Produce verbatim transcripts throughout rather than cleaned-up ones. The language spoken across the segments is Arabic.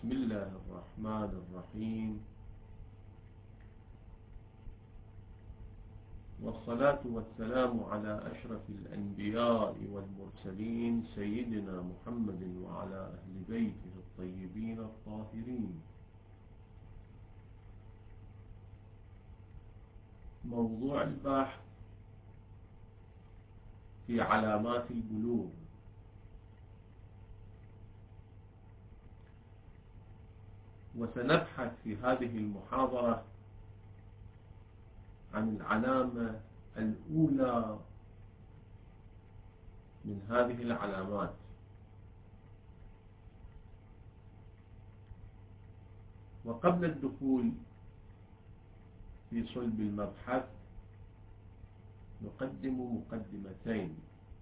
بسم الله الرحمن الرحيم، والصلاة والسلام على أشرف الأنبياء والمرسلين سيدنا محمد وعلى أهل بيته الطيبين الطاهرين. موضوع البحث في علامات البلوغ. وسنبحث في هذه المحاضرة عن العلامة الأولى من هذه العلامات. وقبل الدخول في صلب المبحث نقدم مقدمتين.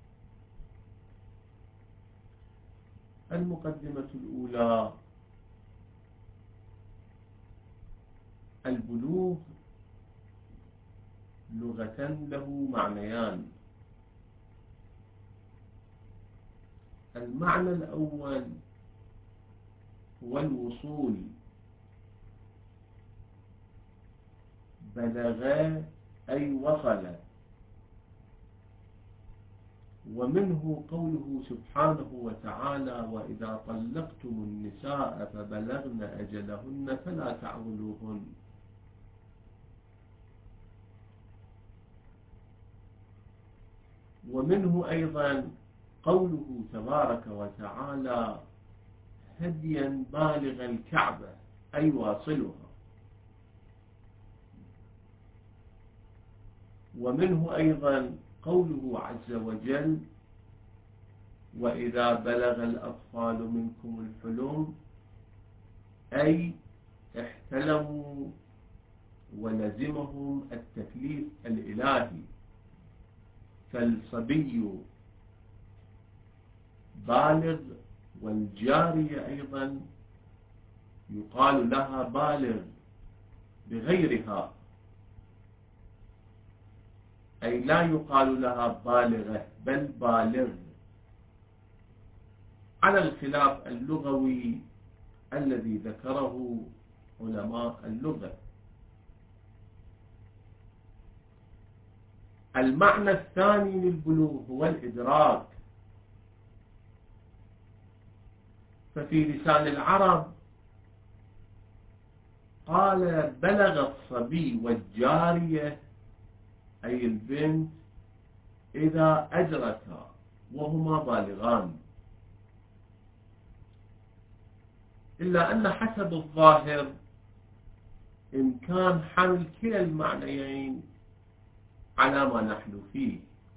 المقدمة الأولى: البلوغ لغة له معنيان. المعنى الأول هو الوصول، بلغ أي وصل، ومنه قوله سبحانه وتعالى: وإذا طلقتم النساء فبلغن أجلهن فلا تعضلوهن. ومنه أيضا قوله تبارك وتعالى: هديا بالغ الكعبة أي واصلها. ومنه أيضا قوله عز وجل: وإذا بلغ الأطفال منكم الحلم أي احتلموا ولزمهم التكليف الإلهي. فالصبي بالغ، والجارية أيضا يقال لها بالغ بغيرها، أي لا يقال لها بالغة بل بالغ، على الخلاف اللغوي الذي ذكره علماء اللغة. المعنى الثاني للبلوغ هو الإدراك. ففي لسان العرب قال: بلغ الصبي والجارية أي البنت إذا أدركا وهما بالغان. إلا أن حسب الظاهر إمكان حمل كلا المعنيين على ما نحن فيه.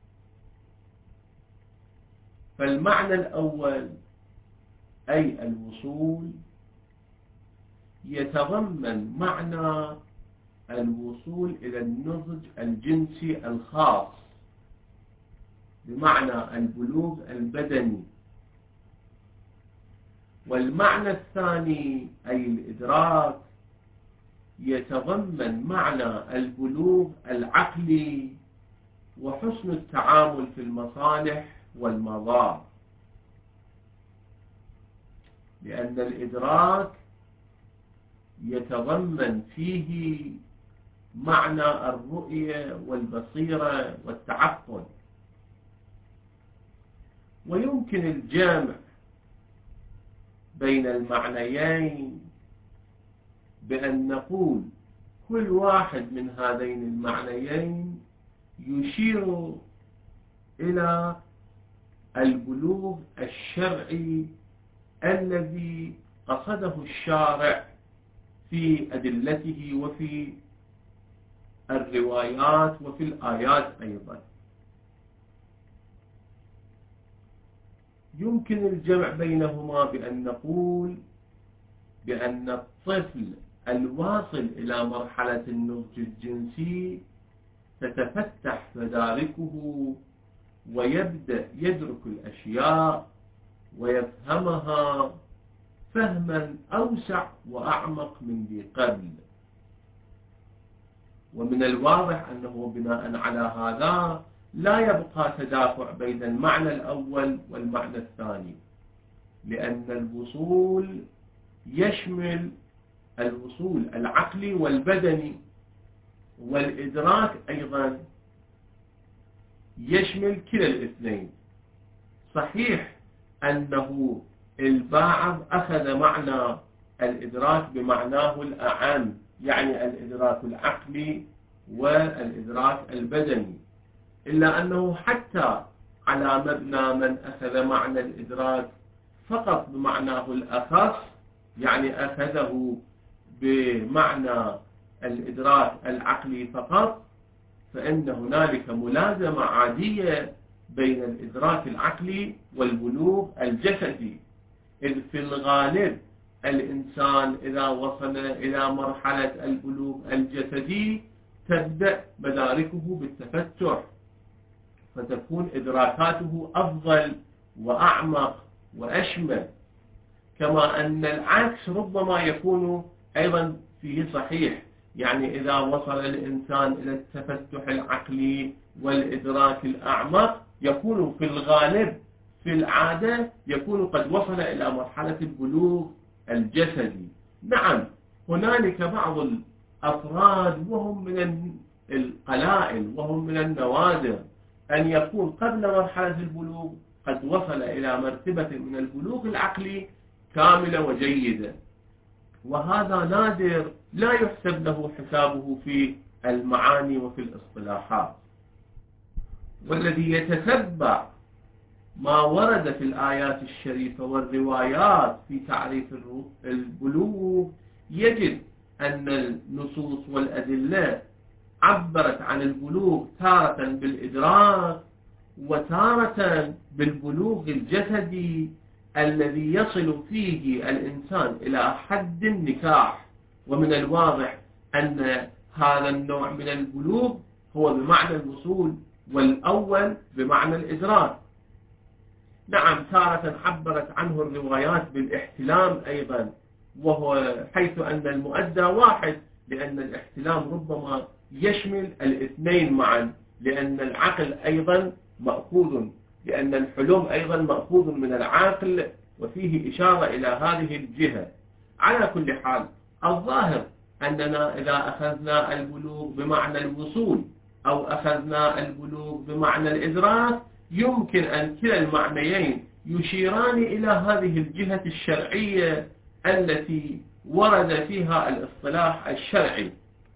فالمعنى الأول أي الوصول يتضمن معنى الوصول إلى النضج الجنسي الخاص، بمعنى البلوغ البدني. والمعنى الثاني أي الإدراك يتضمن معنى البلوغ العقلي وحسن التعامل في المصالح والمضار، لأن الإدراك يتضمن فيه معنى الرؤية والبصيرة والتعقل. ويمكن الجمع بين المعنيين بأن نقول كل واحد من هذين المعنيين يشير إلى البلوغ الشرعي الذي قصده الشارع في أدلته وفي الروايات وفي الآيات أيضا. يمكن الجمع بينهما بأن نقول بأن الطفل الواصل إلى مرحلة النضج الجنسي تتفتح مداركه ويبدأ يدرك الأشياء ويفهمها فهما أوسع وأعمق من ذي قبل. ومن الواضح أنه بناء على هذا لا يبقى تدافع بين المعنى الأول والمعنى الثاني، لأن الوصول يشمل الوصول العقلي والبدني، والإدراك أيضا يشمل كلا الاثنين. صحيح أنه البعض أخذ معنى الإدراك بمعناه الأعم، يعني الإدراك العقلي والإدراك البدني، إلا أنه حتى على مبنى من أخذ معنى الإدراك فقط بمعناه الأخص، يعني أخذه بمعنى الإدراك العقلي فقط، فإن هنالك ملازمة عادية بين الإدراك العقلي والبلوغ الجسدي، إذ في الغالب الإنسان إذا وصل إلى مرحلة البلوغ الجسدي تبدأ مداركه بالتفتح، فتكون إدراكاته أفضل وأعمق وأشمل، كما أن العكس ربما يكون أيضا فيه صحيح. يعني إذا وصل الإنسان إلى التفتح العقلي والإدراك الأعمق يكون في الغالب في العادة يكون قد وصل إلى مرحلة البلوغ الجسدي. نعم هنالك بعض الأفراد وهم من القلائل وهم من النوادر أن يكون قبل مرحلة البلوغ قد وصل إلى مرتبة من البلوغ العقلي كاملة وجيدة، وهذا نادر لا يحسب له حسابه في المعاني وفي الاصطلاحات. والذي يتتبع ما ورد في الآيات الشريفة والروايات في تعريف البلوغ يجد أن النصوص والأدلة عبرت عن البلوغ تارة بالإدراك وتارة بالبلوغ الجسدي الذي يصل فيه الإنسان إلى حد النكاح. ومن الواضح أن هذا النوع من البلوغ هو بمعنى الوصول، والأول بمعنى الإدراك. نعم تارة عبرت عنه الروايات بالاحتلام أيضا، وهو حيث أن المؤدى واحد، لأن الاحتلام ربما يشمل الاثنين معا، لأن العقل أيضا مأخوذ، لأن الحلم أيضا مأخوذ من العقل، وفيه إشارة إلى هذه الجهة. على كل حال الظاهر أننا إذا أخذنا البلوغ بمعنى الوصول أو أخذنا البلوغ بمعنى الإدراك يمكن أن كلا المعنيين يشيران إلى هذه الجهة الشرعية التي ورد فيها الاصطلاح الشرعي.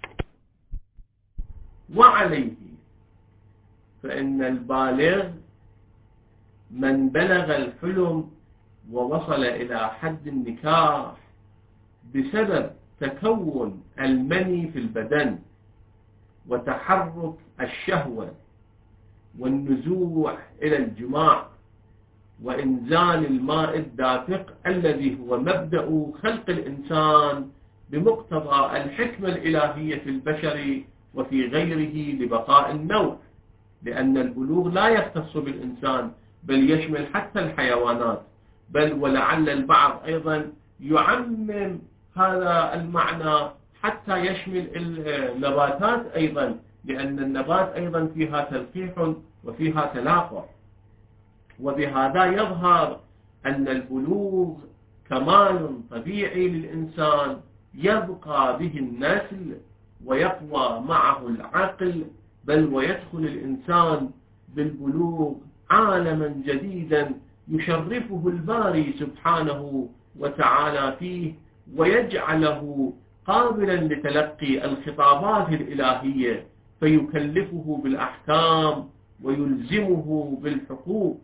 وعليه فإن البالغ من بلغ الحلم ووصل إلى حد النكاح بسبب تكون المني في البدن وتحرك الشهوة والنزوع إلى الجماع وإنزال الماء الدافق الذي هو مبدأ خلق الإنسان بمقتضى الحكمة الإلهية في البشر وفي غيره لبقاء النوع، لأن البلوغ لا يختص بالإنسان بل يشمل حتى الحيوانات، بل ولعل البعض أيضا يعمم هذا المعنى حتى يشمل النباتات أيضا، لأن النبات أيضا فيها تلقيح وفيها تلاقح. وبهذا يظهر أن البلوغ كمال طبيعي للإنسان يبقى به النسل ويقوى معه العقل، بل ويدخل الإنسان بالبلوغ عالما جديدا يشرفه الباري سبحانه وتعالى فيه، ويجعله قابلا لتلقي الخطابات الإلهية فيكلفه بالأحكام ويلزمه بالحقوق،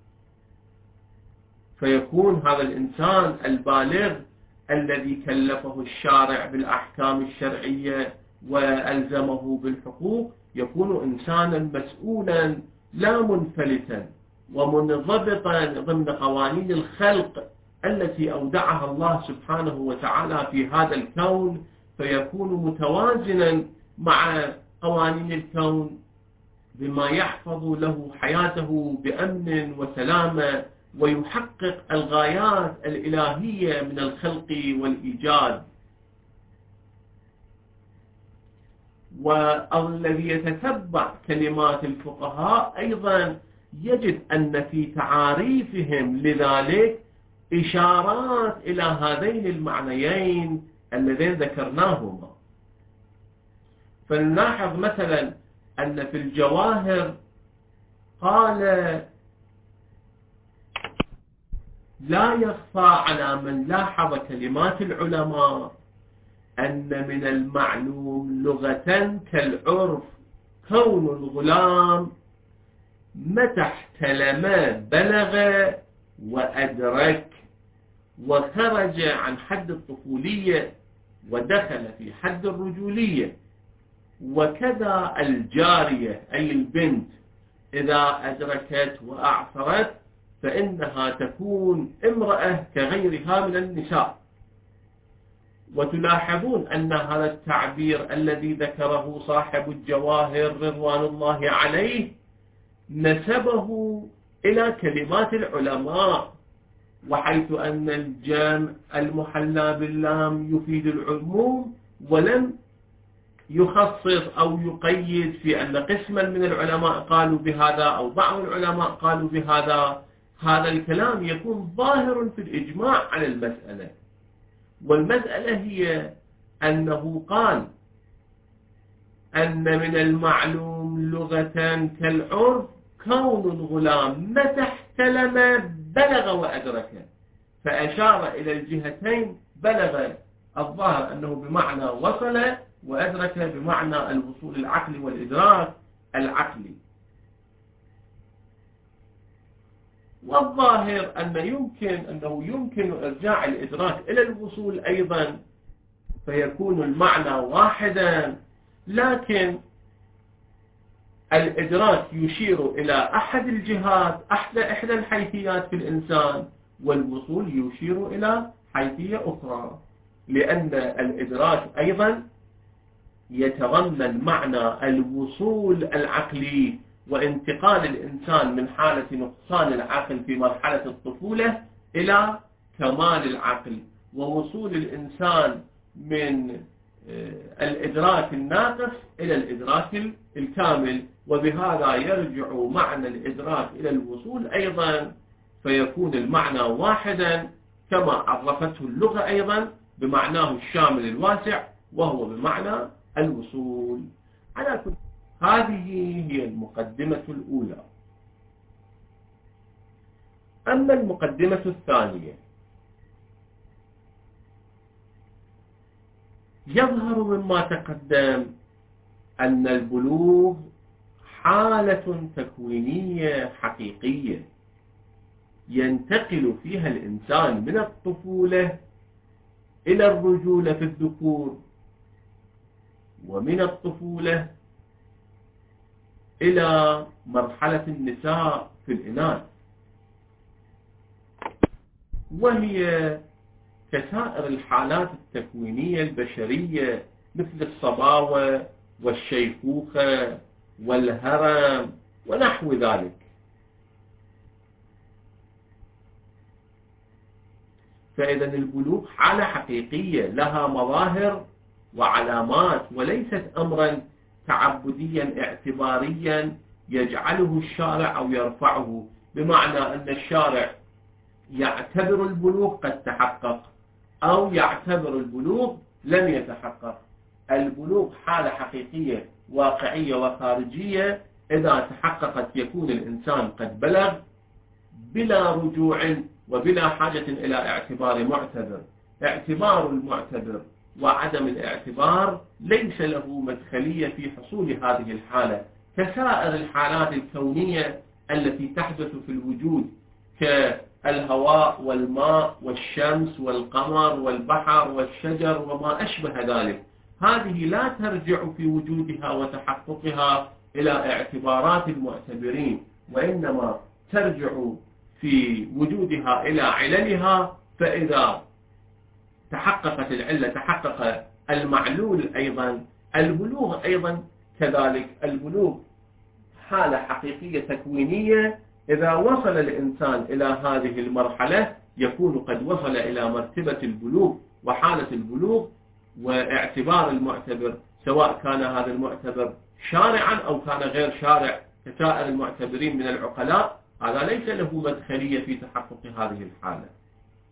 فيكون هذا الإنسان البالغ الذي كلفه الشارع بالأحكام الشرعية وألزمه بالحقوق يكون إنسانا مسؤولا لا منفلتا ومنضبطا ضمن قوانين الخلق التي أودعها الله سبحانه وتعالى في هذا الكون، فيكون متوازنا مع قوانين الكون بما يحفظ له حياته بأمن وسلامة ويحقق الغايات الإلهية من الخلق والإيجاد. والذي يتتبع كلمات الفقهاء أيضا يجد أن في تعاريفهم لذلك إشارات إلى هذين المعنيين اللذين ذكرناهما. فلنلاحظ مثلا أن في الجواهر قال: لا يخفى على من لاحظ كلمات العلماء أن من المعلوم لغة كالعرف كون الغلام متى احتلم بلغ وأدرك وخرج عن حد الطفولية ودخل في حد الرجولية، وكذا الجارية أي البنت إذا أدركت وأعصرت فإنها تكون امرأة كغيرها من النساء. وتلاحظون أن هذا التعبير الذي ذكره صاحب الجواهر رضوان الله عليه نسبه إلى كلمات العلماء، وحيث أن الجمع المحلى باللام يفيد العموم، ولم يخصص أو يقيد في أن قسما من العلماء قالوا بهذا أو بعض العلماء قالوا بهذا. هذا الكلام يكون ظاهر في الإجماع على المسألة، والمسألة هي أنه قال أن من المعلوم لغة كالعرف كون الغلام متى احتلم بلغ وأدرك، فأشار إلى الجهتين. بلغ الظاهر أنه بمعنى وصل، وأدرك بمعنى الوصول العقلي والإدراك العقلي. والظاهر أن يمكن أنه يمكن إرجاع الإدراك إلى الوصول أيضا، فيكون المعنى واحدا، لكن الإدراك يشير إلى أحد الجهات، أحدى إحدى الحيثيات في الإنسان، والوصول يشير إلى حيثية أخرى، لأن الإدراك أيضا يتضمن معنى الوصول العقلي وانتقال الإنسان من حالة نقصان العقل في مرحلة الطفولة إلى كمال العقل، ووصول الإنسان من الإدراك الناقص إلى الإدراك الكامل. وبهذا يرجع معنى الإدراك إلى الوصول أيضا، فيكون المعنى واحدا كما عرفته اللغة أيضا بمعناه الشامل الواسع، وهو بمعنى الوصول. على كل هذه هي المقدمة الأولى. أما المقدمة الثانية، يظهر مما تقدم أن البلوغ حالة تكوينية حقيقية ينتقل فيها الإنسان من الطفولة إلى الرجولة في الذكور، ومن الطفولة إلى مرحلة النساء في الإناث، وهي كسائر الحالات التكوينية البشرية مثل الصباوة والشيخوخة والهرم ونحو ذلك. فإذا البلوغ حالة حقيقية لها مظاهر وعلامات، وليست أمرا تعبديا اعتباريا يجعله الشارع أو يرفعه، بمعنى أن الشارع يعتبر البلوغ قد تحقق أو يعتبر البلوغ لم يتحقق. البلوغ حالة حقيقية واقعية وخارجية، إذا تحققت يكون الإنسان قد بلغ بلا رجوع وبلا حاجة إلى اعتبار معتبر. اعتبار المعتبر وعدم الاعتبار ليس له مدخلية في حصول هذه الحالة، كسائر الحالات الكونية التي تحدث في الوجود كالهواء والماء والشمس والقمر والبحر والشجر وما أشبه ذلك. هذه لا ترجع في وجودها وتحققها إلى اعتبارات المعتبرين، وإنما ترجع في وجودها إلى عللها. فإذا تحققت العلة تحقق المعلول أيضا. البلوغ أيضا كذلك، البلوغ حالة حقيقية تكوينية، إذا وصل الإنسان إلى هذه المرحلة يكون قد وصل إلى مرتبة البلوغ وحالة البلوغ، واعتبار المعتبر سواء كان هذا المعتبر شارعا أو كان غير شارع كسائر المعتبرين من العقلاء، هذا ليس له مدخلية في تحقق هذه الحالة.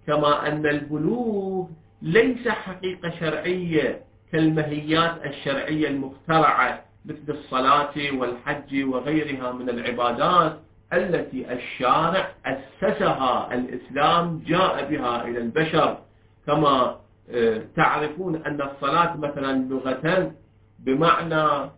كما أن البلوغ ليس حقيقة شرعية كالمهيات الشرعية المخترعة مثل الصلاة والحج وغيرها من العبادات التي الشارع أسسها، الإسلام جاء بها إلى البشر. كما تعرفون أن الصلاة مثلا لغة بمعنى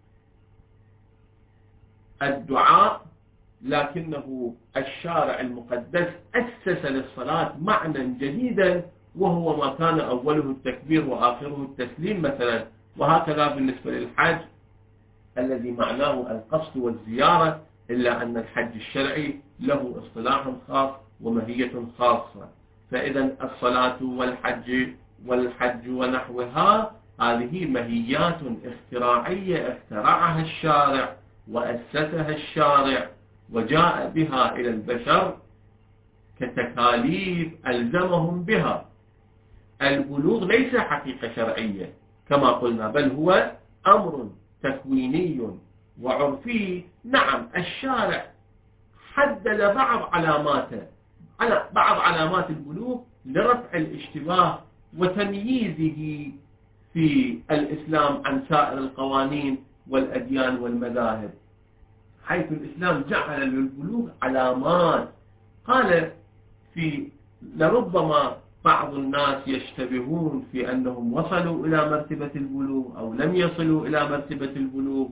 الدعاء، لكنه الشارع المقدس أسس للصلاة معنى جديدا، وهو ما كان أوله التكبير وآخره التسليم مثلا. وهكذا بالنسبة للحج الذي معناه القصد والزيارة، إلا أن الحج الشرعي له اصطلاح خاص ومهية خاصة. فإذا الصلاة والحج والحج ونحوها هذه مهيات اختراعية اخترعها الشارع وأسسها الشارع وجاء بها إلى البشر كتكاليف ألزمهم بها. البلوغ ليس حقيقة شرعية كما قلنا، بل هو أمر تكويني وعرفي. نعم الشارع حدد بعض علاماته، على بعض علامات البلوغ لرفع الاشتباه وتمييزه في الإسلام عن سائر القوانين والأديان والمذاهب، حيث الإسلام جعل للبلوغ علامات. قال في لربما بعض الناس يشتبهون في أنهم وصلوا إلى مرتبة البلوغ أو لم يصلوا إلى مرتبة البلوغ،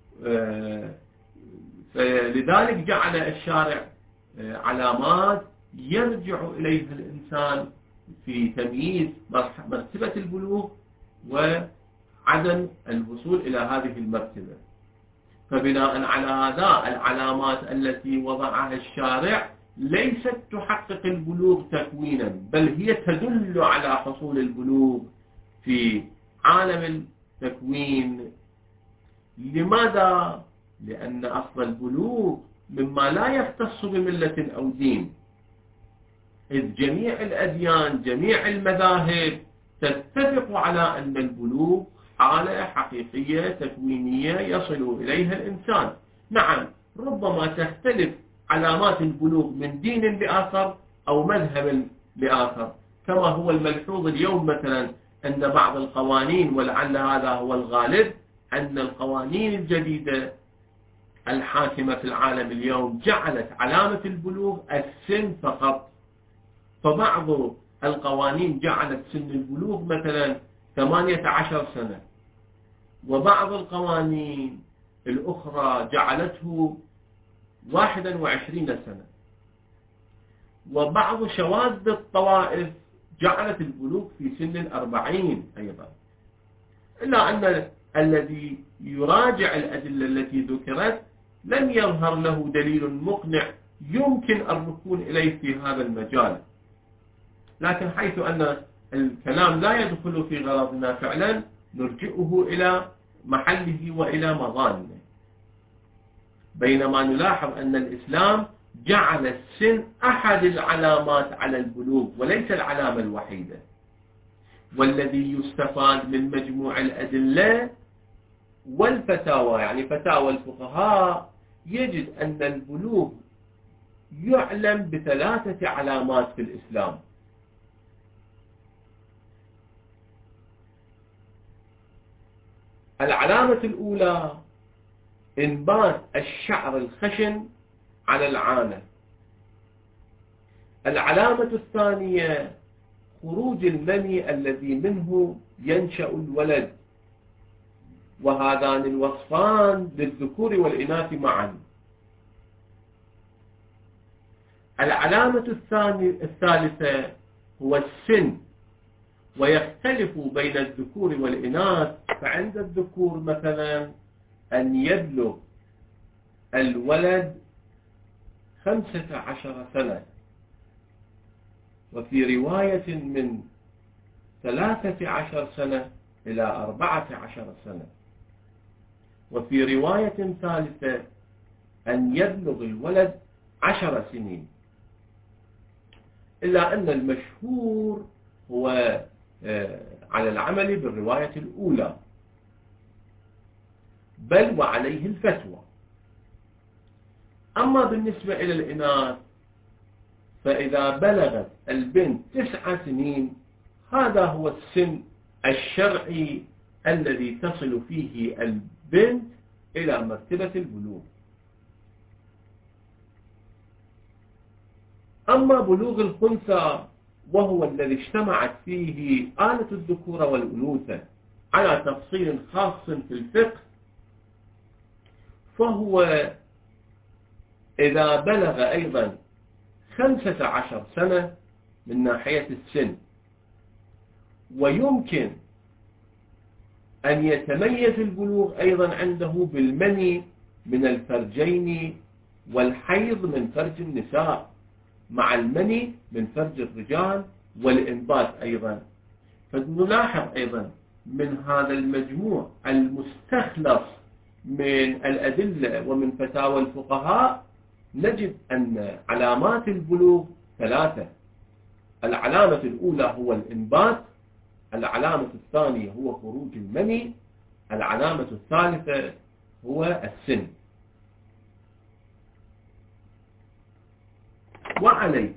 فلذلك جعل الشارع علامات يرجع إليها الإنسان في تمييز مرتبة البلوغ وعدم الوصول إلى هذه المرتبة. فبناء على هذا العلامات التي وضعها الشارع ليست تحقق البلوغ تكوينا، بل هي تدل على حصول البلوغ في عالم التكوين. لماذا؟ لأن أصل البلوغ مما لا يختص بملة أو دين، إذ جميع الأديان جميع المذاهب تتفق على أن البلوغ حالة حقيقية تكوينية يصل إليها الإنسان. نعم ربما تختلف علامات البلوغ من دين لآخر أو مذهب لآخر، كما هو الملحوظ اليوم مثلا أن بعض القوانين، ولعل هذا هو الغالب، أن القوانين الجديدة الحاكمة في العالم اليوم جعلت علامة البلوغ السن فقط. فبعض القوانين جعلت سن البلوغ مثلا ثمانية عشر سنة، وبعض القوانين الأخرى جعلته واحدا وعشرين سنة، وبعض شواذ الطوائف جعلت البلوغ في سن الأربعين أيضا. إلا أن الذي يراجع الأدلة التي ذكرت لم يظهر له دليل مقنع يمكن الركون إليه في هذا المجال. لكن حيث أن الكلام لا يدخل في غرضنا فعلا نرجئه إلى محله وإلى مظانه، بينما نلاحظ أن الإسلام جعل السن أحد العلامات على البلوغ وليس العلامة الوحيدة. والذي يستفاد من مجموع الأدلة والفتاوى، يعني فتاوى الفقهاء، يجد أن البلوغ يعلم بثلاثة علامات في الإسلام. العلامة الأولى إنبات الشعر الخشن على العانة. العلامة الثانية خروج المني الذي منه ينشأ الولد، وهذان الوصفان للذكور والإناث معا. العلامة الثالثة هو السن، ويختلف بين الذكور والإناث. فعند الذكور مثلا أن يبلغ الولد خمسة عشر سنة، وفي رواية من ثلاثة عشر سنة إلى أربعة عشر سنة، وفي رواية ثالثة أن يبلغ الولد عشر سنين. إلا أن المشهور هو على العمل بالرواية الأولى، بل وعليه الفتوى. أما بالنسبة إلى الإناث فإذا بلغت البنت تسع سنين هذا هو السن الشرعي الذي تصل فيه البنت إلى مرتبة البلوغ. أما بلوغ الخنثى وهو الذي اجتمعت فيه آلة الذكورة والأنوثة على تفصيل خاص في الفقه، فهو إذا بلغ أيضا خمسة عشر سنة من ناحية السن، ويمكن أن يتميز البلوغ أيضا عنده بالمني من الفرجين والحيض من فرج النساء مع المني من فرج الرجال والإنبات أيضا. فنلاحظ أيضا من هذا المجموع المستخلص من الأدلة ومن فتاوى الفقهاء نجد أن علامات البلوغ ثلاثة: العلامة الأولى هو الإنبات، العلامة الثانية هو خروج المني، العلامة الثالثة هو السن. وعليه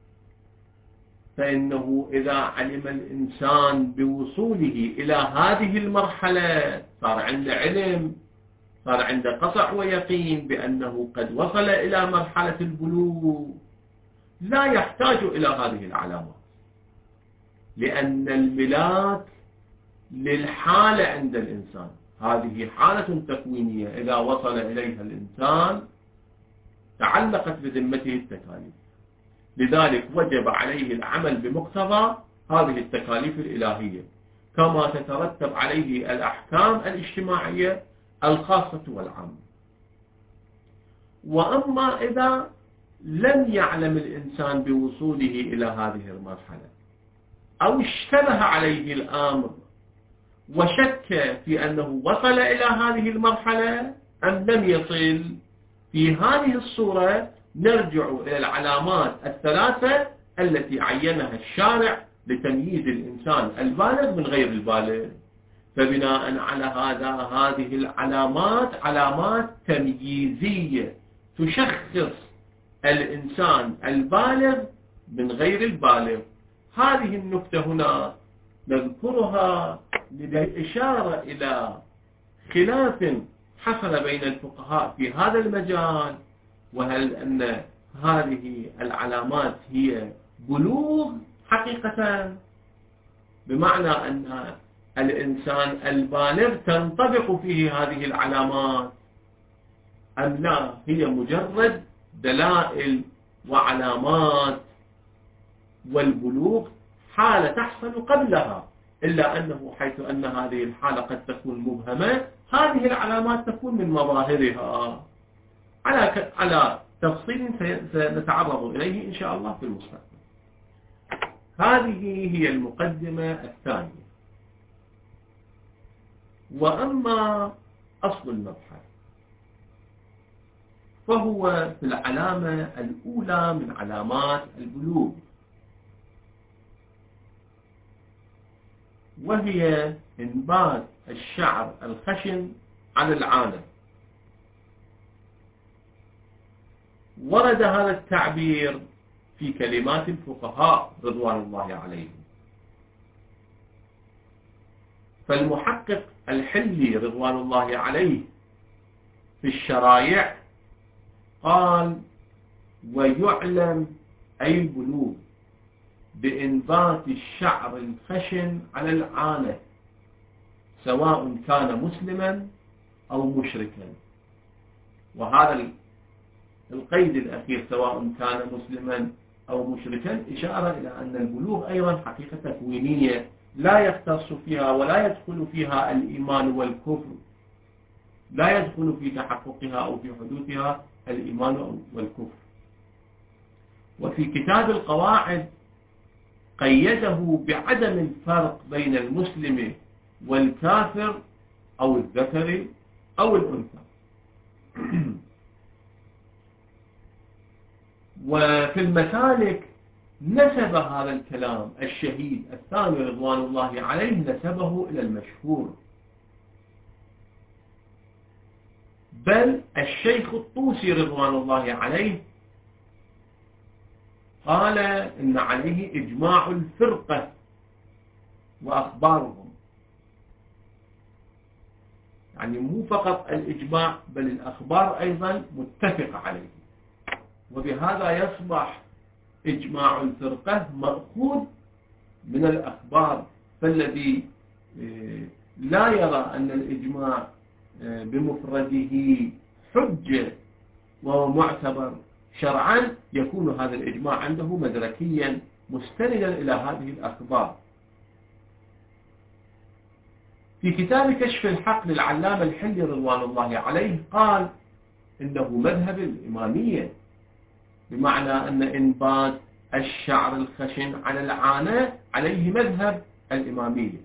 فإنه إذا علم الإنسان بوصوله إلى هذه المرحلة، صار عنده علم، صار عنده قطع ويقين بأنه قد وصل إلى مرحلة البلوغ، لا يحتاج إلى هذه العلامات، لأن الملاك للحالة عند الإنسان، هذه حالة تكوينية إذا وصل إليها الإنسان تعلقت بذمته التكاليف، لذلك وجب عليه العمل بمقتضى هذه التكاليف الإلهية، كما تترتب عليه الأحكام الاجتماعية الخاصة والعامة. وأما إذا لم يعلم الإنسان بوصوله إلى هذه المرحلة، أو اشتبه عليه الأمر وشك في أنه وصل إلى هذه المرحلة أم لم يصل، في هذه الصورة نرجع إلى العلامات الثلاثة التي عينها الشارع لتمييز الإنسان البالغ من غير البالغ. فبناء على هذا هذه العلامات علامات تمييزية تشخص الإنسان البالغ من غير البالغ. هذه النكتة هنا نذكرها للإشارة إلى خلاف حصل بين الفقهاء في هذا المجال، وهل أن هذه العلامات هي بلوغ حقيقة، بمعنى أن الإنسان البالغ تنطبق فيه هذه العلامات، أم لا هي مجرد دلائل وعلامات، والبلوغ حالة تحصل قبلها، إلا أنه حيث أن هذه الحالة قد تكون مبهمة، هذه العلامات تكون من مظاهرها على على تفصيل سنتعرض إليه إن شاء الله في المستقبل. هذه هي المقدمة الثانية. وأما أصل المبحث فهو في العلامة الأولى من علامات البلوغ، وهي إنبات الشعر الخشن على العانة. ورد هذا التعبير في كلمات الفقهاء رضوان الله عليهم، فالمحقق الحلي رضوان الله عليه في الشرائع قال: ويعلم أي البلوغ بإنبات الشعر الخشن على العانة سواء كان مسلما أو مشركا. وهذا القيد الأخير سواء كان مسلما أو مشركا إشارة إلى أن البلوغ أيضا حقيقة تكوينية لا يختص فيها ولا يدخل فيها الإيمان والكفر، لا يدخل في تحققها أو في حدوثها الإيمان والكفر. وفي كتاب القواعد قيده بعدم الفرق بين المسلم والكافر أو الذكر أو الأنثى. وفي المسالك نسب هذا الكلام الشهيد الثاني رضوان الله عليه نسبه إلى المشهور، بل الشيخ الطوسي رضوان الله عليه قال إن عليه إجماع الفرقة وأخبارهم، يعني مو فقط الإجماع بل الأخبار أيضا متفق عليه، وبهذا يصبح إجماع الفرقة مأخوذ من الأخبار. فالذي لا يرى أن الإجماع بمفرده حجة وهو معتبر شرعا يكون هذا الإجماع عنده مدركيا مستندا إلى هذه الأخبار. في كتاب كشف الحق للعلامة الحلي رضوان الله عليه قال إنه مذهب الإمامية، بمعنى أن إنبات الشعر الخشن على العانة عليه مذهب الإمامية.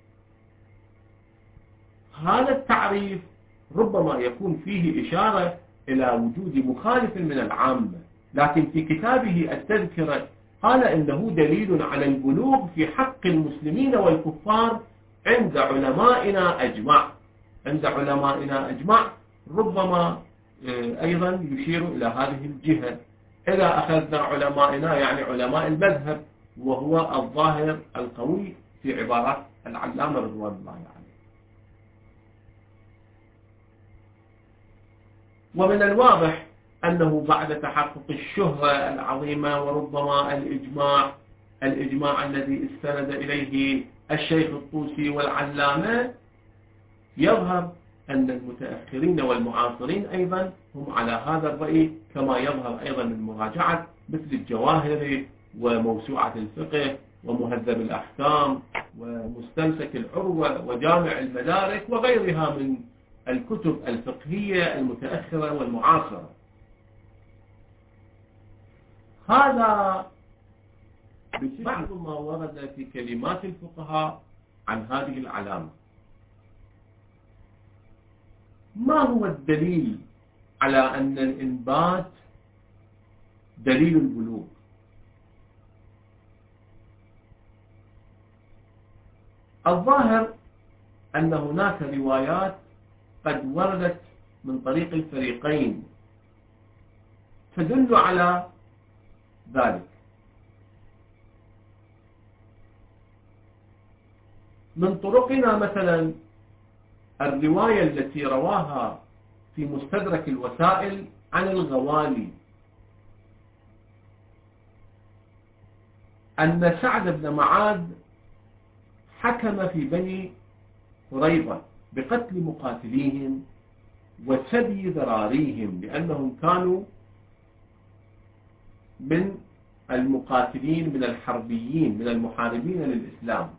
هذا التعريف ربما يكون فيه إشارة إلى وجود مخالف من العامة، لكن في كتابه التذكرة قال إنه دليل على البلوغ في حق المسلمين والكفار عند علمائنا أجمع. عند علمائنا أجمع ربما أيضا يشير إلى هذه الجهة. إذا أخذنا علمائنا يعني علماء المذهب، وهو الظاهر القوي في عبارات العلامة رضوان الله عليه. ومن الواضح أنه بعد تحقق الشهرة العظيمة وربما الإجماع الإجماع الذي استند إليه الشيخ الطوسي والعلامة، يظهر أن المتأخرين والمعاصرين أيضا هم على هذا الرأي، كما يظهر أيضا من مراجعة مثل الجواهر وموسوعة الفقه ومهذب الأحكام ومستمسك العروة وجامع المدارك وغيرها من الكتب الفقهية المتأخرة والمعاصرة. هذا بعض ما ورد في كلمات الفقهاء عن هذه العلامة. ما هو الدليل على أن الإنبات دليل البلوغ؟ الظاهر أن هناك روايات قد وردت من طريق الفريقين تدل على ذلك. من طرقنا مثلا الرواية التي رواها في مستدرك الوسائل عن الغوالي أن سعد بن معاذ حكم في بني قريظة بقتل مقاتليهم وسبي ذراريهم، لأنهم كانوا من المقاتلين من الحربيين من المحاربين للإسلام،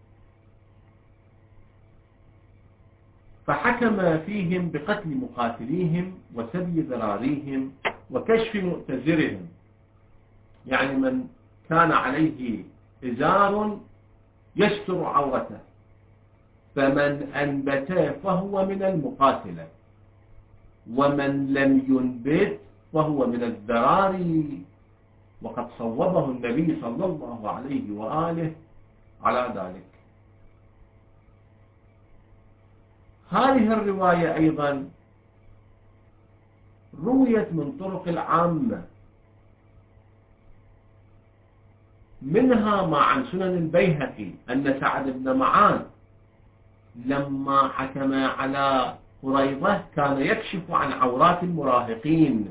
فحكم فيهم بقتل مقاتليهم وسبي ذراريهم وكشف مؤتزرهم، يعني من كان عليه إزار يستر عورته، فمن أنبت فهو من المقاتلة، ومن لم ينبت فهو من الذراري، وقد صوبه النبي صلى الله عليه وآله على ذلك. هذه الرواية أيضا رويت من طرق العامة، منها ما عن سنن البيهقي أن سعد بن معاذ لما حكم على قريظة كان يكشف عن عورات المراهقين،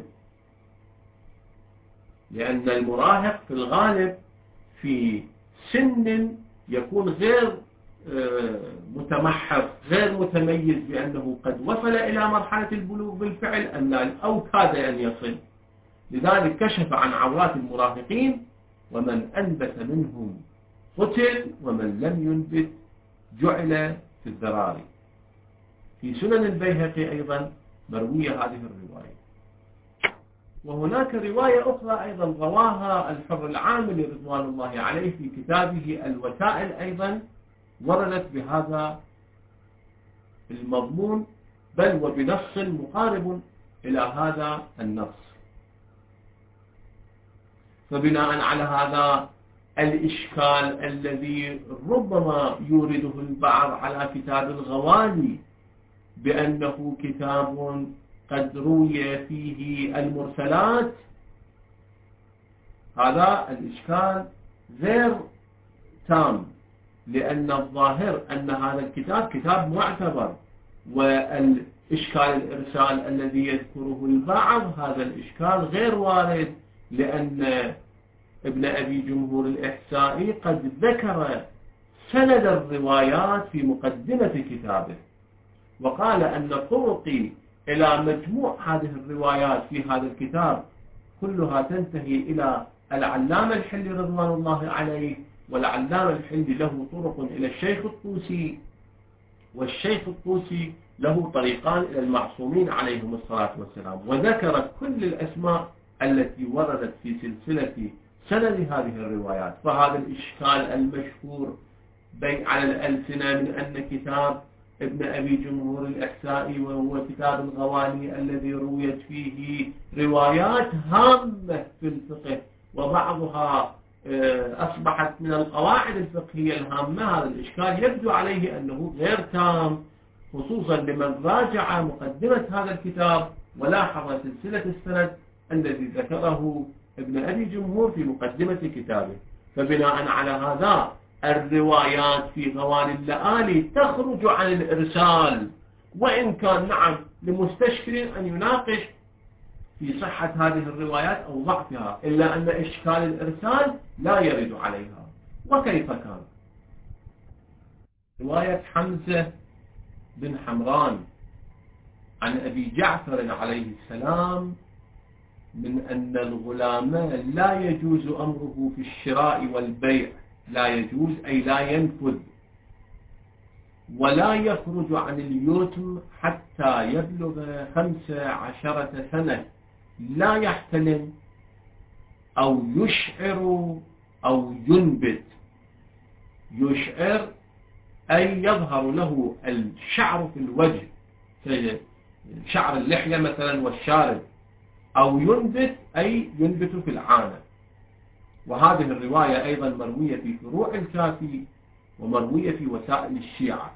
لأن المراهق في الغالب في سن يكون غير متمحض غير متميز بأنه قد وصل إلى مرحلة البلوغ بالفعل أو كاد أن يصل، لذلك كشف عن عورات المراهقين، ومن أنبت منهم قتل ومن لم ينبت جعل في الذراري. في سنن البيهقي أيضا مروية هذه الرواية. وهناك رواية أخرى أيضا رواها الحر العاملي رضوان الله عليه في كتابه الوسائل، أيضا وردت بهذا المضمون، بل وبنص مقارب إلى هذا النص. فبناء على هذا الإشكال الذي ربما يورده البعض على كتاب الغوالي بأنه كتاب قد روي فيه المرسلات، هذا الإشكال غير تام، لأن الظاهر أن هذا الكتاب كتاب معتبر، والإشكال الإرسال الذي يذكره البعض هذا الإشكال غير وارد، لأن ابن أبي جمهور الإحسائي قد ذكر سند الروايات في مقدمة كتابه، وقال أن طرقي إلى مجموع هذه الروايات في هذا الكتاب كلها تنتهي إلى العلامة الحلي رضوان الله عليه، والعلامة الحلي له طرق إلى الشيخ الطوسي، والشيخ الطوسي له طريقان إلى المعصومين عليهم الصلاة والسلام، وذكر كل الأسماء التي وردت في سلسلة سند هذه الروايات. فهذا الإشكال المشهور بين على الألسنة من أن كتاب ابن أبي جمهور الإحسائي وهو كتاب الغواني الذي رويت فيه روايات هامة في الفقه وبعضها أصبحت من القواعد الفقهية الهامة، هذا الإشكال يبدو عليه أنه غير تام، خصوصا لمن راجع مقدمة هذا الكتاب ولاحظ سلسلة السند الذي ذكره ابن أبي جمهور في مقدمة كتابه. فبناء على هذا الروايات في غواني اللآلي تخرج عن الإرسال، وإن كان نعم لمستشكل أن يناقش في صحة هذه الروايات أو ضعفها، إلا أن إشكال الإرسال لا يرد عليها. وكيف كان؟ رواية حمزة بن حمران عن أبي جعفر عليه السلام من أن الغلام لا يجوز أمره في الشراء والبيع، لا يجوز أي لا ينفذ، ولا يخرج عن اليتم حتى يبلغ خمس عشرة سنة، لا يحتلم أو يشعر أو ينبت. يشعر أي يظهر له الشعر في الوجه، شعر اللحية مثلا والشارب، أو ينبت أي ينبت في العانة. وهذه الرواية أيضا مروية في فروع الكافي ومروية في وسائل الشيعة.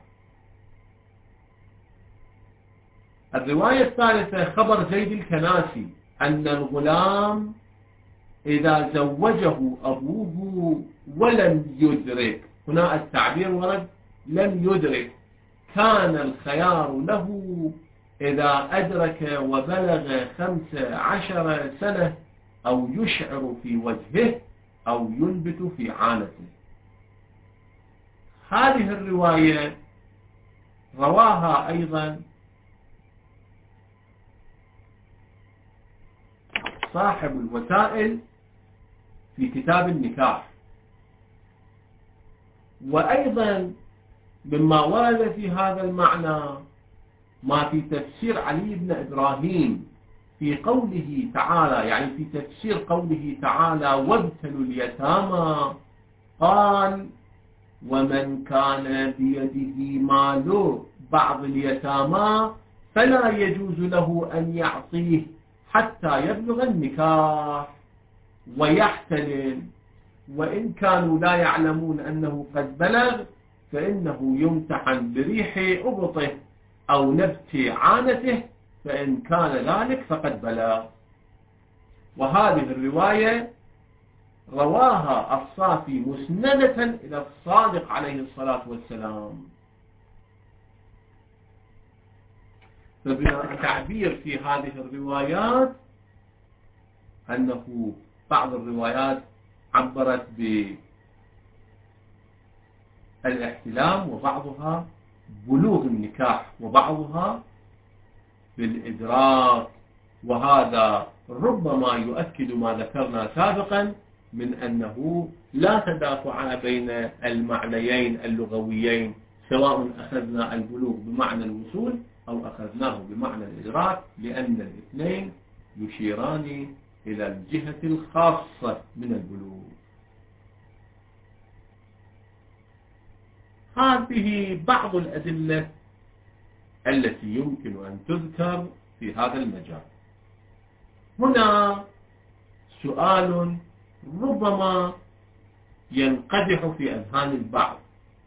الرواية الثالثة خبر زيد الكناسي أن الغلام إذا زوجه أبوه ولم يدرك، هنا التعبير ورد لم يدرك، كان الخيار له إذا أدرك وبلغ خمس عشر سنة أو يشعر في وجهه أو ينبت في عانته. هذه الرواية رواها أيضا صاحب الوسائل في كتاب النكاح، وأيضا مما ورد في هذا المعنى ما في تفسير علي بن إبراهيم في قوله تعالى، يعني في تفسير قوله تعالى وابتلوا اليتامى، قال ومن كان بيده مال بعض اليتامى فلا يجوز له أن يعطيه حتى يبلغ النكاح ويحتلم، وإن كانوا لا يعلمون أنه قد بلغ فإنه يمتحن بريح أبطه أو نبت عانته، فإن كان ذلك فقد بلغ. وهذه الرواية رواها الصافي مسندة إلى الصادق عليه الصلاة والسلام. فالتعبير في هذه الروايات أنه بعض الروايات عبرت بالاحتلام، وبعضها بلوغ النكاح، وبعضها بالإدراك، وهذا ربما يؤكد ما ذكرنا سابقا من أنه لا تدافع بين المعنيين اللغويين، سواء أخذنا البلوغ بمعنى الوصول أو أخذناه بمعنى الإدراك، لأن الاثنين يشيران إلى الجهة الخاصة من البلوغ. هذه بعض الأدلة التي يمكن أن تذكر في هذا المجال. هنا سؤال ربما ينقدح في أذهان البعض،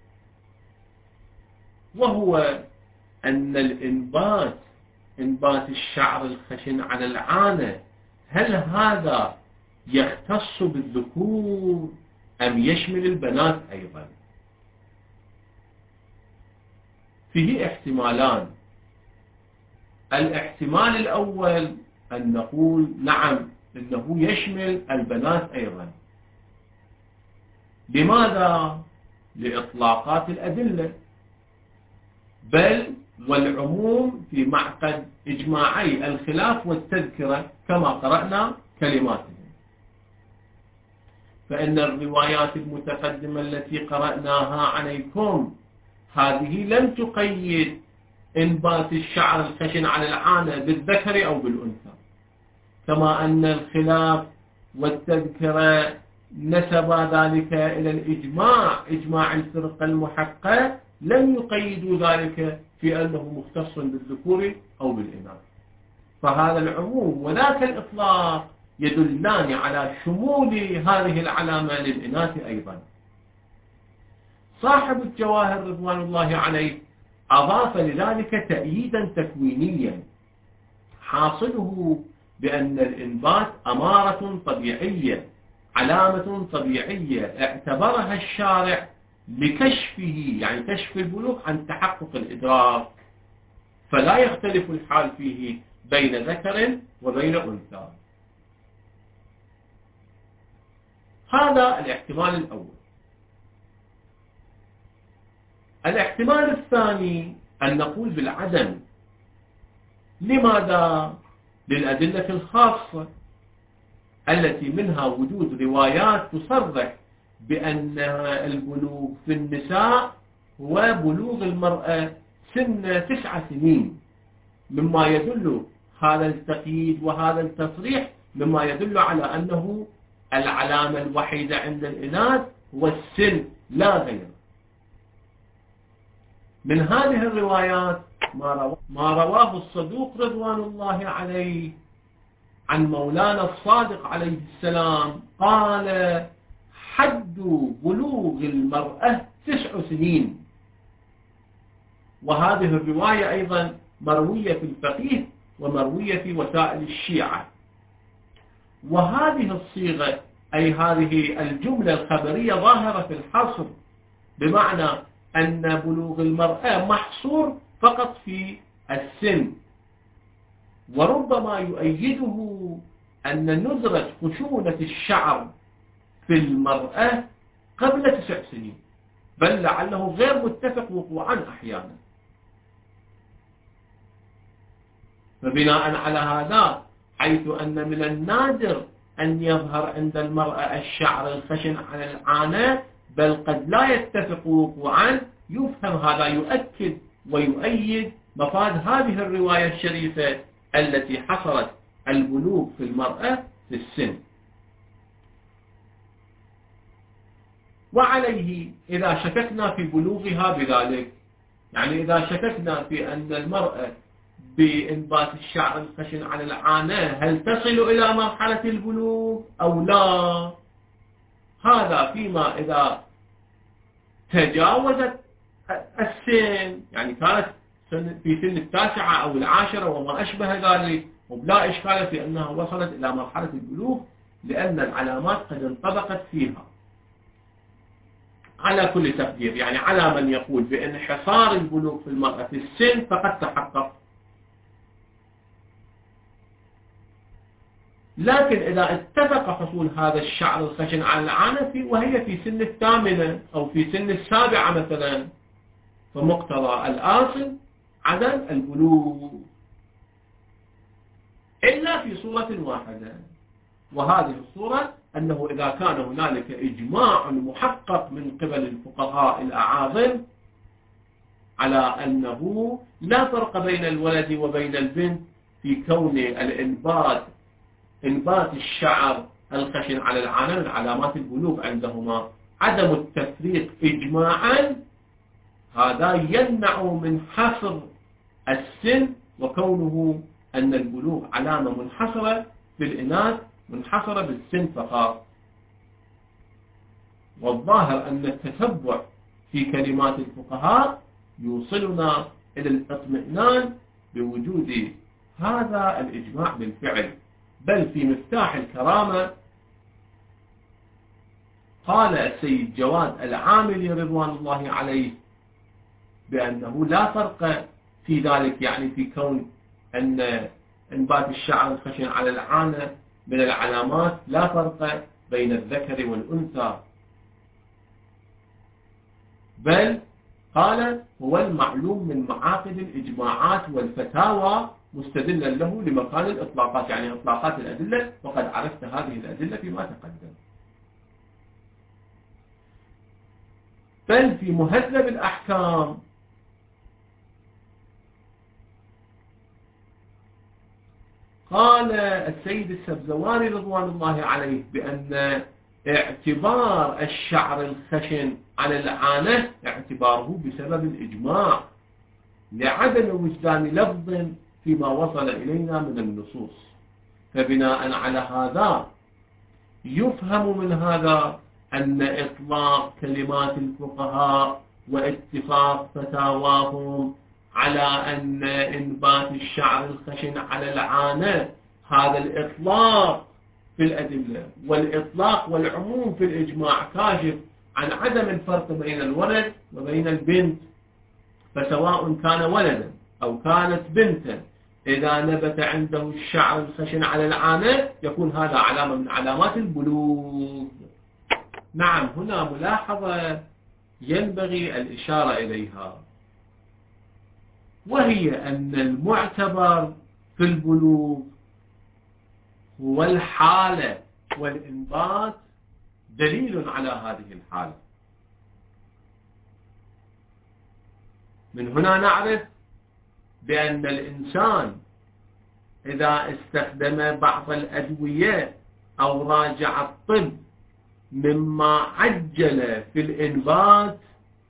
وهو أن الإنبات، إنبات الشعر الخشن على العانة، هل هذا يختص بالذكور أم يشمل البنات أيضا؟ فيه احتمالان. الاحتمال الأول أن نقول نعم إنه يشمل البنات أيضا. لماذا؟ لإطلاقات الأدلة، بل والعموم في معقد إجماعي الخلاف والتذكرة كما قرأنا كلماتهم. فإن الروايات المتقدمة التي قرأناها عليكم هذه لم تقيد إنبات الشعر الخشن على العانة بالذكر أو بالأنثى، كما أن الخلاف والتذكرة نسب ذلك إلى الإجماع، إجماع الفرقة المحقة لم يقيدوا ذلك في أنه مختص بالذكور أو بالإناث. فهذا العموم وذاك الإطلاق يدلان على شمول هذه العلامة للإناث أيضا. صاحب الجواهر رضوان الله عليه أضاف لذلك تأييدا تكوينيا، حاصله بأن الإنبات أمارة طبيعية، علامة طبيعية اعتبرها الشارع لكشفه، يعني كشف البلوغ عن تحقق الإدراك، فلا يختلف الحال فيه بين ذكر وبين أنثى. هذا الاحتمال الأول. الاحتمال الثاني أن نقول بالعدم. لماذا؟ للأدلة الخاصة التي منها وجود روايات تصرح بأن البلوغ في النساء هو بلوغ المرأة سن تسع سنين، مما يدل هذا التقييد وهذا التصريح مما يدل على أنه العلامة الوحيدة عند الإناث هو السن لا غير. من هذه الروايات ما رواه الصدوق رضوان الله عليه عن مولانا الصادق عليه السلام قال: حد بلوغ المرأة تسع سنين. وهذه الرواية أيضا مروية في الفقيه ومروية في وسائل الشيعة. وهذه الصيغة أي هذه الجملة الخبرية ظاهرة في الحصر، بمعنى أن بلوغ المرأة محصور فقط في السن. وربما يؤيده أن ندرة خشونة الشعر في المرأة قبل تسع سنين، بل لعله غير متفق وقوعا أحيانا. فبناء على هذا، حيث أن من النادر أن يظهر عند المرأة الشعر الخشن على العانة، بل قد لا يتفق وقوعا، يفهم هذا يؤكد ويؤيد مفاد هذه الرواية الشريفة التي حصرت البلوغ في المرأة في السن. وعليه إذا شككنا في بلوغها بذلك، يعني إذا شككنا في أن المرأة بإنبات الشعر الخشن على العانة هل تصل إلى مرحلة البلوغ أو لا، هذا فيما إذا تجاوزت السن، يعني كانت في سن التاسعة أو العاشرة وما أشبه ذلك، وبلا إشكال في أنها وصلت إلى مرحلة البلوغ، لأن العلامات قد انطبقت فيها. على كل تقدير، يعني على من يقول بانحصار البلوغ في المرأة في السن فقد تحقق. لكن إذا اتفق حصول هذا الشعر الخشن على العانة وهي في سن الثامنة أو في سن السابعة مثلا، فمقتضى الآصل عدم البلوغ، إلا في صورة واحدة، وهذه الصورة أنه إذا كان هنالك إجماع محقق من قبل الفقهاء الأعاظم على أنه لا فرق بين الولد وبين البنت في كون الإنبات إنبات الشعر الخشن على العانة من علامات البلوغ عندهما، عدم التفريق إجماعا هذا يمنع من حصر السن، وكونه أن البلوغ علامة منحصرة بالإناث منحصرة بالسن فقط. والظاهر أن التتبع في كلمات الفقهاء يوصلنا إلى الاطمئنان بوجود هذا الإجماع بالفعل. بل في مفتاح الكرامة قال السيد جواد العاملي رضوان الله عليه بأنه لا فرق في ذلك، يعني في كون أن انبات الشعر الخشن على العانة من العلامات، لا فرق بين الذكر والأنثى، بل قال هو المعلوم من معاقد الإجماعات والفتاوى مستدلا له لمكان الإطلاقات، يعني إطلاقات الأدلة، وقد عرفت هذه الأدلة فيما تقدم. بل في مهذب الأحكام قال السيد السبزواري رضوان الله عليه بأن اعتبار الشعر الخشن على العانة اعتباره بسبب الإجماع لعدم وجدان لفظ فيما وصل إلينا من النصوص، فبناء على هذا يفهم من هذا أن إطلاق كلمات الفقهاء واتفاق فتاواهم على أن إنبات الشعر الخشن على العانة هذا الإطلاق في الأدلة والإطلاق والعموم في الإجماع كاشف عن عدم الفرق بين الولد وبين البنت، فسواء كان ولدا أو كانت بنتا إذا نبت عنده الشعر الخشن على العانة يكون هذا علامة من علامات البلوغ. نعم، هنا ملاحظة ينبغي الإشارة إليها، وهي أن المعتبر في البلوغ هو الحالة، والإنبات دليل على هذه الحالة. من هنا نعرف بأن الإنسان إذا استخدم بعض الأدوية أو راجع الطب مما عجل في الإنبات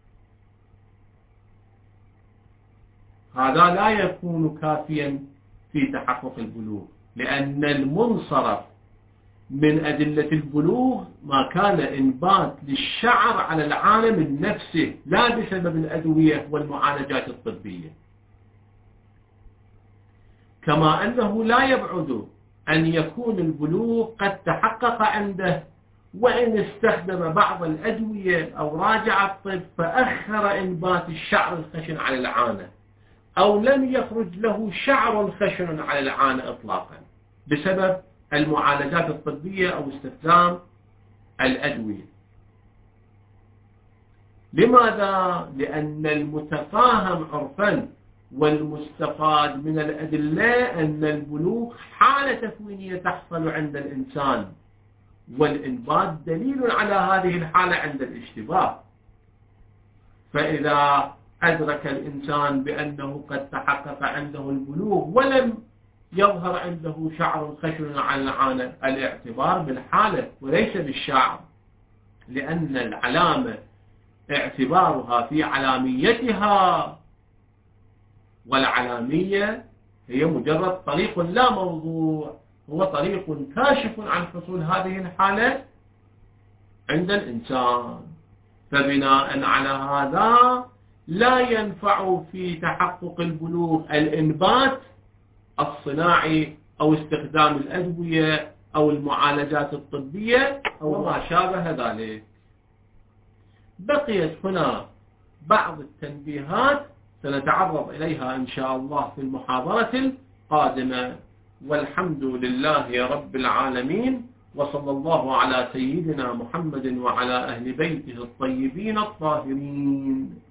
هذا لا يكون كافيا في تحقق البلوغ، لأن المنصرف من أدلة البلوغ ما كان إنبات للشعر على العانة من نفسه لا بسبب الأدوية والمعالجات الطبية، كما أنه لا يبعد أن يكون البلوغ قد تحقق عنده وإن استخدم بعض الأدوية أو راجع الطب فأخر إنبات الشعر الخشن على العانة، أو لم يخرج له شعر خشن على العانة إطلاقا بسبب المعالجات الطبية أو استخدام الأدوية. لماذا؟ لأن المتفاهم عرفا والمستفاد من الأدلة أن البلوغ حالة تكوينية تحصل عند الإنسان، والإنبات دليل على هذه الحالة عند الاشتباه. فإذا أدرك الإنسان بأنه قد تحقق عنده البلوغ ولم يظهر عنده شعر خشن على العانة، الاعتبار بالحالة وليس بالشعر، لأن العلامة اعتبارها في علاميتها، والعلامية هي مجرد طريق لا موضوع، هو طريق كاشف عن حصول هذه الحالة عند الإنسان. فبناء على هذا لا ينفع في تحقق البلوغ الإنبات الصناعي أو استخدام الأدوية أو المعالجات الطبية أو ما شابه ذلك. بقيت هنا بعض التنبيهات سنتعرض إليها إن شاء الله في المحاضرة القادمة، والحمد لله رب العالمين، وصلى الله على سيدنا محمد وعلى أهل بيته الطيبين الطاهرين.